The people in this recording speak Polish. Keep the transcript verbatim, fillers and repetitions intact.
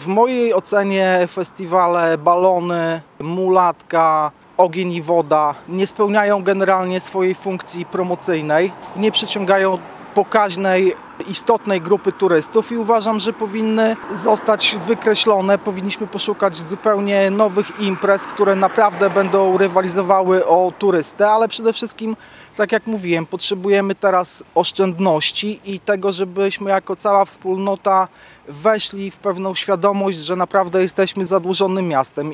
W mojej ocenie festiwale Balony, Mulatka, Ogień i Woda nie spełniają generalnie swojej funkcji promocyjnej, nie przyciągają pokaźnej, istotnej grupy turystów i uważam, że powinny zostać wykreślone. Powinniśmy poszukać zupełnie nowych imprez, które naprawdę będą rywalizowały o turystę, ale przede wszystkim, tak jak mówiłem, potrzebujemy teraz oszczędności i tego, żebyśmy jako cała wspólnota weszli w pewną świadomość, że naprawdę jesteśmy zadłużonym miastem.